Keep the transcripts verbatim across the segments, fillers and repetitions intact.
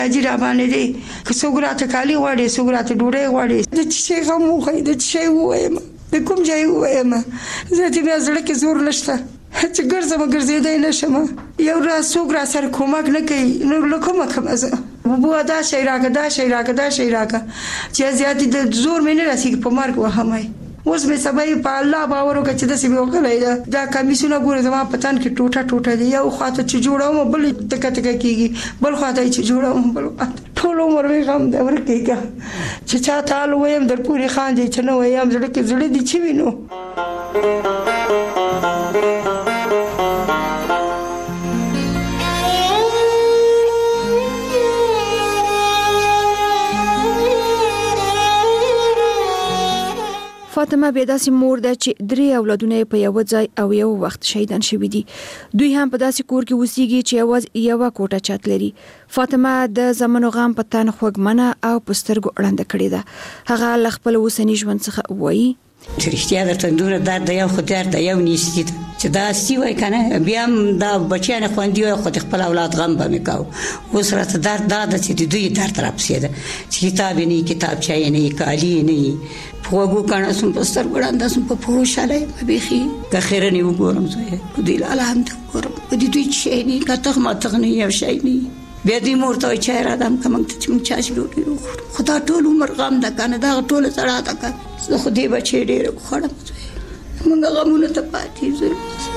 اجي را باندې دی که څوک راته کالي غواړي څوک راته ډوډۍ غواړي د چې غم وخی د چې وایم د کوم ځای وایم زه دې بیا زړه کې زور نشته چې ګرځم ګرځېدای نشم یو راز څوک را سره کومک نه کوي نو له کومه کومه زه بوبو دا شی راکړه دا شی راکړه دا شی راکړه چې زیاتې د زور مې نه رسېږي په مرګ وهمای اوس مې سبا په الله باور وکړ چې داسې مې وکړی ده دا کمیسونه ګوره زما په تن کې ټوټه ټوټه دي یو خواته چې جوړوم بل تکه تکه کېږي بل خواته چې جوړوم بل ټول عمر مې غم دی ورکېږه چې چا ته ویم در پورې خاندي چې نه وایم زړه کې زړه دي چې وینو فاطمه بيداسي مور ده چې درې اولادونه په یو ځای او یو وخت شهیدان شوي دي. دوی هم په داسې کور کې اوسېږي چې یوازې یوه کوټه چت لري. فاطمه د زمنو غم په تن خوږمنه او په سترګو ړنده کړې ده. هغه له خپل اوسني ژوند څخه وایي چې رښتیا درته دومره درد د یو خو درد د یو نیستي ده چې دا سي وای کنه بیا هم دا بچیان خوندي وي خو خپل اولاد غم به مې کاوه. اوس راته درد دا ده چې د دوی درد راپسې ده چې کتاب یې نه کتابچه یې نه کالي یې نه په وګو کنه سم په سترګو ړنده سم په پوه شاله به بیخي که خیره نه وګورم زه په دې الحمد وګورم په دې دوی شي نه کته ما ته نه یو شي نه بیا دې مورته چې را دم کوم ته چې چاش ډوډۍ خدا ټول عمر غم ده کنه دا ټول سره ده کنه زه خو دې بچی ډېر خوړم موږ غمونه ته پاتې زه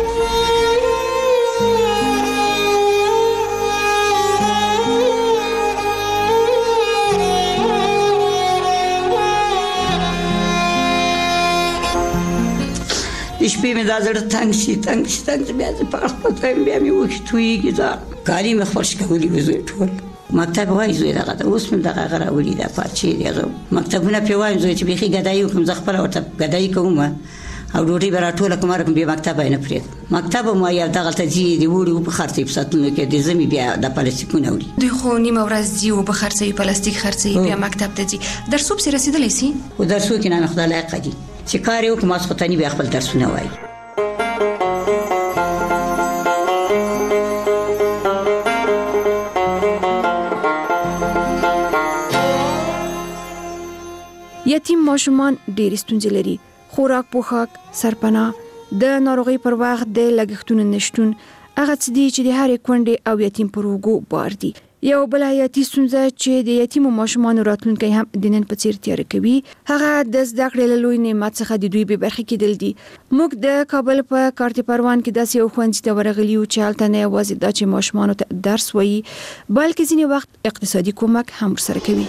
شپې مې دا زړه تنګ شي تنګ شي تنګ شي بیا زه په خپل ټایم بیا مې وښي تویږي دا کالي مې خوش کولی وې زوی ټول مکتب وای زوی دغه دا اوس مې دغه راولي دا پاتې دی هغه مکتبونه په وایم زوی چې بيخي غدای کوم زه خپل ورته غدای کوم او ډوډۍ به راټوله کوم رقم به مکتب نه پرېږدم مکتب مو یو دغه ته ځي دی وړي په خرڅې په ساتلو کې د زمي بیا د پلاستیکونه وړي دوی خو نیمه ورځ ځي او په خرڅې پلاستیک خرڅې بیا مکتب ته ځي درسو په رسیدلې سي او درسو کې نه خدای لایق دي چې کار یو کوم څه ته نه بیا خپل درسونه وایي. یتیم ماشومان ډېر ستونزې لري. خوراک پوښاک سرپناه د ناروغي پر وخت د لګښتونو نشټون هغه څه دي چې د هرې کونډې او یتیم پر اوږو بار دي. یو بل حیاتي ستونزه چې د یتیمو ماشومانو راتلونکی هم د نن په څیر تیاره کوي هغه د زده کړې له لوی نعمت څخه د دوی به برخه کېدل دي. موږ د کابل په کارت پروان کې داسې یو ښوونځي ته ورغلي یو چې هلته نه یوازې دا چې ماشومانو ته درس وایي بلکې ځینې وخت اقتصادي کومک هم ورسره کوي.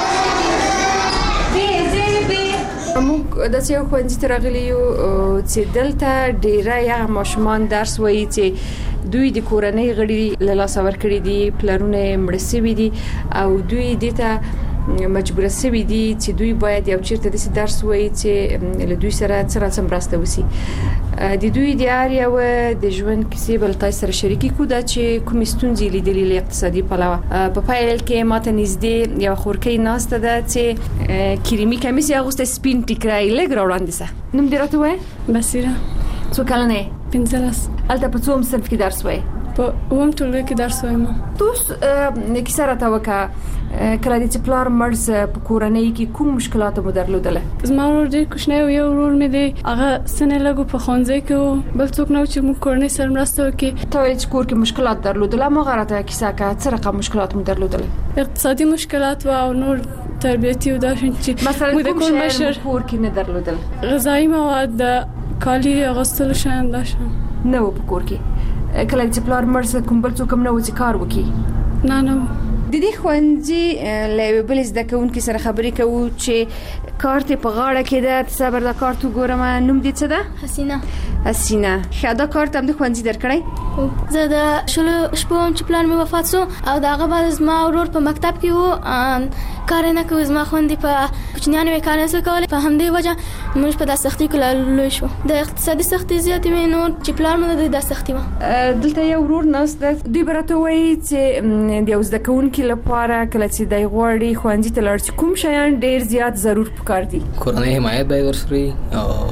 موږ داسې یو ښوونځي ته راغلي یو چې دلته ډېری هغه ماشومان درس وایي چې دوی د کورنۍ غړي له لاسه ورکړي دي پلرونه مړه شوي دي او دوی دې ته مجبور شوي دي چې دوی باید یو چیرته داسې درس وایي چې له دوی سره څه څه مرسته وشي. د دوی د هر یو د ژوند کیسې بل تاسو سره شریکي کو دا چې کوم ستونزې لیدلې له اقتصادي پلوه په پایل کې ماته نږدې یو خورکۍ ناسته ده چې کریمي کمیس اغوسته سپین ټیکرای لګ راوړاندې سه نوم دې راته وای بصیره څو کلنه پنځلس الته په څوم صنف کې درس وای په اوم ټولګي کې درس وایم. تاسو کیسه راته وکړه کله چې پلار مرز په کورنۍ کې کوم مشکلات مو درلودل؟ زما ورور ډېر کوچنی و یو ورور مې دی هغه سنه لګو په ښوونځي کې بل څوک نه چې موږ کورنۍ سره مرسته وکړي. ته چې کور کې مشکلات درلودل ما غواړم کیسه کا څه رقم مشکلات مو درلودل؟ اقتصادي مشکلات و او نور تربیتي و دا چې مثلا کوم شی کور کې نه درلودل؟ غذایی مواد د کالي اغوستلو شیان دا شیان نه و په کور کې. کله چې پلار مرسته کوم بل څوک هم نه و چې کار وکړي؟ نه نه د دې ښوونځي له یو بل زده کوونکي سره خبرې کوو چې کارت په غاړه کې ده صبر دا کارت وګورم نوم دې څه ده؟ حسینه. حسینه ښه دا کارت هم د ښوونځي درکړی؟ زه د شلو شپو هم چې پلار مې وفات شو او د هغه بعد زما ورور په مکتب کې و کار نه کوي زما خویندې په کوچنیانو یې کار نشوه کولی په همدې وجه موږ په دا سختي کې لوی شو د اقتصادي سختي زیاتې وې نور چې پلار مې د دا سختي وه. دلته یو ورور ناست ده دوی به راته وایي چې د یو زده کوونکي لپاره کله چې دی غواړي ښوونځي ته لاړ شي کوم شیان ډېر زیات ضرور پکار دي؟ کورنۍ حمایت باید ورسره وي او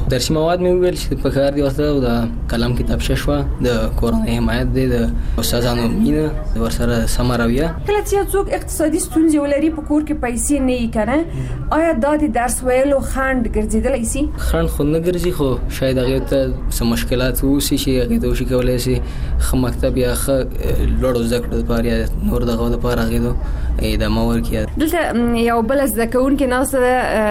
درسي مواد مې ویل چې په کار دی ورته او د قلم کتابچه شوه د کورنۍ حمایت دی د استادانو مینه ورسره سمه رویه. کله چې څوک اقتصادي ستونزې ولري په کور کې پیسې نه یې کنه آیا دا د درس ویلو خنډ ګرځیدلی سي؟ خنډ خو نه ګرځي خو شاید هغه ته څه مشکلات ووسي چې هغه ته وشي کولای شي ښه مکتب یا ښه لوړو زده کړو لپاره یا نور دغه لپاره هغه ته ادامه ورکړي. دلته یو بل زده کوونکی ناسته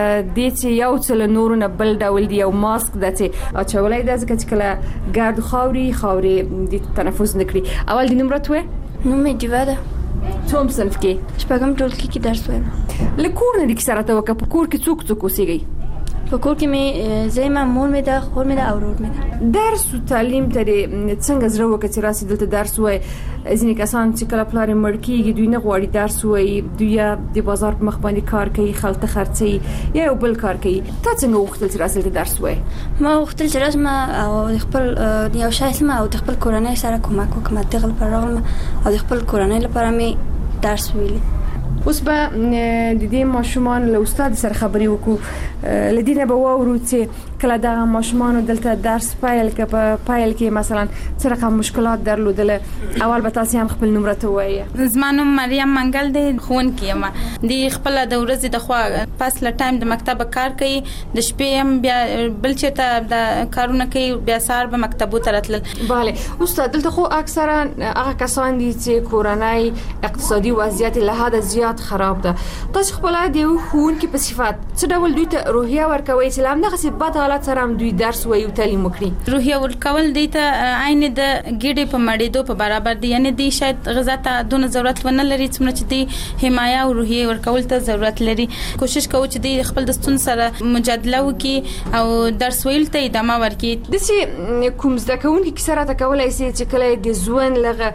دی چې یو څل نور نه بل ډول دی یو ماسک د چې اچولای د ځکه چې کله ګرد خاوري خاوري د تنفس نکړي. اول د نمرت و نو مې دیوا ده څوم صنف کې شپږم ټولګي کې درس وایم. لکور نه د کی سره ته وک په کور کې څوک څوک اوسېږي؟ په کور کې مې زما مور مې ده خور مې ده او ورور مې ده. درس او تعلیم ته څنګه زړه وکړي چې راسي دلته درس وای ځینې کسان چې کله پلار مړکیږي دوی نه غواړي درس وای دوی د بازار په مخ باندې کار کوي خلته خرڅي یا یو بل کار کوي. تا څنګه وختل چې راسي درس وای؟ ما وختل چې راسم او خپل یو شای سم او خپل کورنۍ سره کومک وکم تغل پر راغلم او خپل کورنۍ لپاره مې درس ویلي. اوس به د دې ماشومان له استاد سره خبرې وکړو لدینه به وورو چې کله دا ماشومان دلته درس پایل کې په پایل کې مثلا څه رقم مشکلات درلودل اول به تاسو هم خپل نمبر ته وایي. زمانو مریم منګل د خون کې ما د خپل د ورځې د خوا پاس ل ټایم د مکتب کار کوي د شپې هم بیا بل چېرته د کارونه کوي بیا سهار به مکتبو ته راتلل. bale استاد دلته خو اکثرا هغه کسان دي چې کورنۍ اقتصادي وضعیت له حد زیات خراب ده. تاسو خپل د خون کې په صفات څه ډول دوی ته روحیه ورکوي چې لامل دغه صفات حالت سره هم دوی درس وایي او تعلیم وکړي؟ روحیه ورکول دی ته عین د ګډې په مړېدو په برابر دی یعنی دی شاید غذا ته دونه ضرورت ونه لري څومره چې دی حمایه او روحیه ورکول ته ضرورت لري. کوشش کوو چې دی خپل د ستون سره مجادله وکړي او درس ویل ته ادامه ورکړي. د سي کوم زده کوونکي کې سره تا کولای شي چې کله د ځوان لغه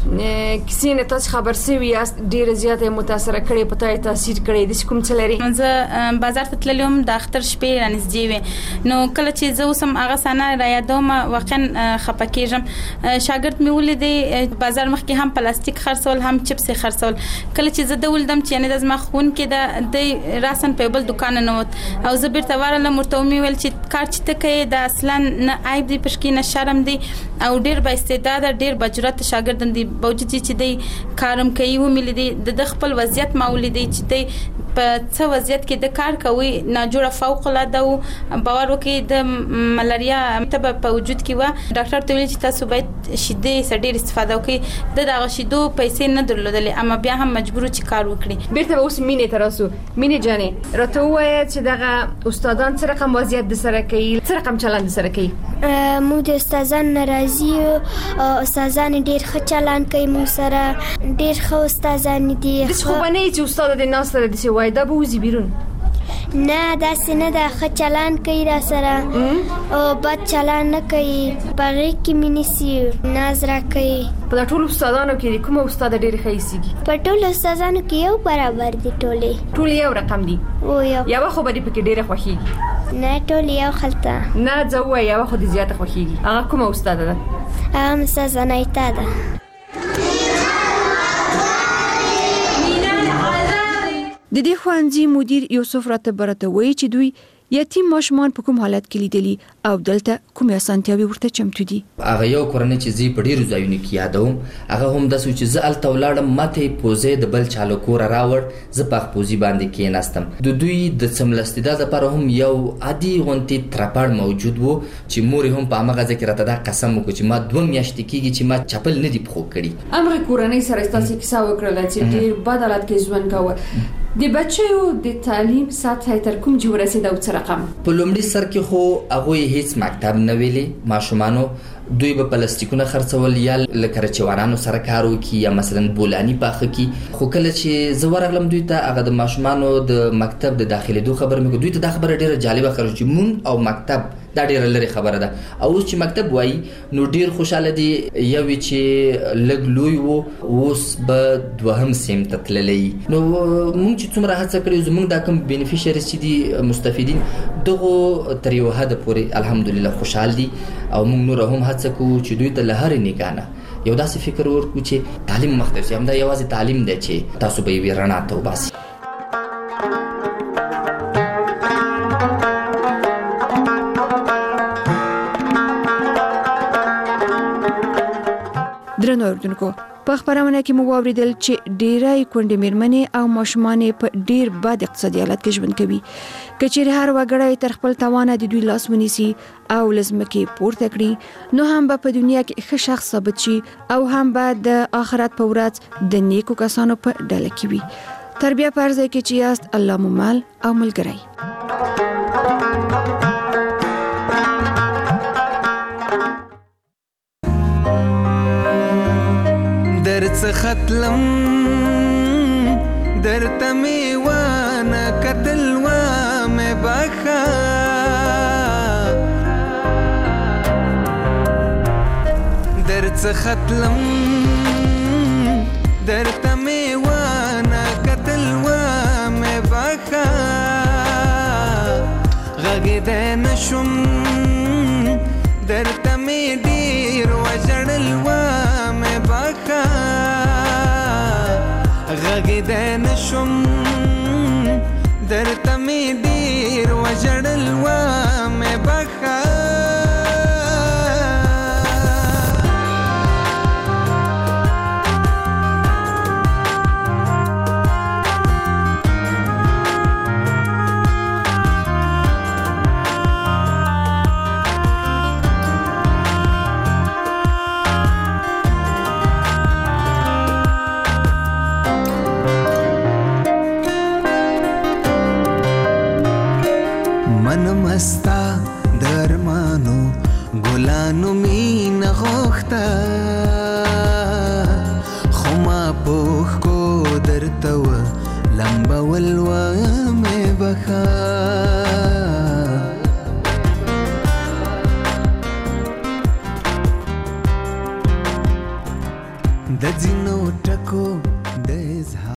کسي نه تاسو خبر سوي یاست ډیر زیاته متاثر کړي پتاي تاثیر کړي د کوم څه لري؟ زه بازار ته تللم د اختر شپې رانځدې وې نو کله چې زه اوسم هغه سنه را یادوم واقعا خپه کېږم. شاګرد مې ولیدې بازار مخ کې هم پلاستیک خرڅول هم چپس خرڅول. کله چې زه دولدم چې یعنی د زما خون کې د راسن په بل دکان نه وت او زه بیرته ورلم ورته مې ویل چې کار چې ته کوي د اصلا نه عیب دی پښکې نه شرم دی او ډیر با استعداد ډیر بجرات شاګردان دی باوجود چې دی کارم کوي و ملي دی د خپل وضعیت مولدي چې دی په څه وضعیت کې د کار کوي ناجوړه فوق العاده او باور وکي د ملاریا تبه په وجود کې و ډاکټر ته ویل چې تاسو باید شیدې سړي استفاده وکړي د دغه شیدو پیسې نه درلودلې اما بیا هم مجبور چې کار وکړي. بیرته اوس مینې تراسو مینې جانې راته وایي چې دغه استادان څه رقم وضعیت د سره کوي څه رقم چلند سره کوي؟ مو د استادان ناراضي او استادان ډیر ښه چلند کوي مو سره ډیر ښه استادان دي. د خو باندې چې استاد د ناس سره د سی وای دا به وزي بیرون نه داسې نه د ښه چلند کوي را سره او بد چلند نه کوي پغې کې مینسي ناز را کوي. په ټول استادانو کې کوم استاد ډیر ښه ایسيږي؟ په ټول استادانو کې یو برابر دي ټولې ټول یو رقم دي او یو یو خو باندې پکې ډیره خوښيږي؟ نه ټول یو خلطه نه ځوه یو خو د زیاته خوښيږي. هغه کوم استاد ده؟ هغه استاد زنایتا ده. د دې ښوونځي مدیر یوسف راته برته وایي چې دوی یتیم ماشومان په کوم حالت کې لیدلي او دلته کوم اسانتیاوي ورته چمتو دي. هغه یو کورنۍ چې زی په ډیرو ځایونو کې یادوم هغه هم د سوچ ز ال تولاړم ماته پوزې د بل چالو کور راوړ ز په پوزي باندې کې ناستم. د دوی د سملستیدا لپاره هم یو عادي غونتی ترپړ موجود وو چې مور هم په هغه ځکه راته دا قسم وکړ چې ما دوه میاشتې کېږي چې ما چپل نه دی پخو کړی. امر کورنۍ سره تاسو کیسه وکړه چې ډیر بد حالت کې ژوند کاوه. د بچو د تعلیم سطح تر کوم جوړ رسیدو څه رقم؟ په لومړي سر کې خو هغه هیڅ مکتب نه ویلي ماشومانو دوی به پلاستیکونه خرڅول یا لکه چوانانو سره کار وکي یا مثلا بولانی پاخه کی. خو کله چې زه ورغلم دوی ته هغه د ماشومانو د مکتب د داخلي دوه خبر مې دوی ته د خبره ډیره جالبه خرج چې مون او مکتب دا ډیره لري خبره ده او اوس چې مکتب وای نو ډیر خوشاله دي یو چې لګ لوی وو اوس به دوهم سیم تتللې نو مونږ چې څومره هڅه کړې زمونږ د کوم بینیفیشریز چې دي مستفیدین دغه تر یو حد پورې الحمدلله خوشحال دي او مونږ نور هم هڅه کوو چې دوی ته لهر نگانه یو داسې فکر ورکو چې تعلیم مختلف هم دا یوازې تعلیم دی چې تاسو به یې رڼا ته وباسي. درنو اردوونکو په خبرونه کې مو واوریدل چې ډیرای کونډې میرمنې او ماشومان په ډیر بد اقتصادي حالت کې ژوند کوي. کچېرې هر وګړی تر خپل توانه د دوی لاس ونیسي او لزمکه پورته کړي نو هم به په دنیا کې ښه شخص ثابت شي او هم به د آخرت په ورځ د نیکو کسانو په ډله کې وي. تربیه پرځای کې چې یاست الله مو مال او ملګری. درڅ ختلم درته می وانه کتل و مې بخا درڅ ختلم درته می وانه کتل و مې بخا غږېدی نشم درته می ډېر وژړل و مې بخا غږېدی نشم درته می ډېر وژړل و مې بخا مستا درمانو ګلانو مینه غوښته خو ما پوښ کو درته و لمبول و مې بخا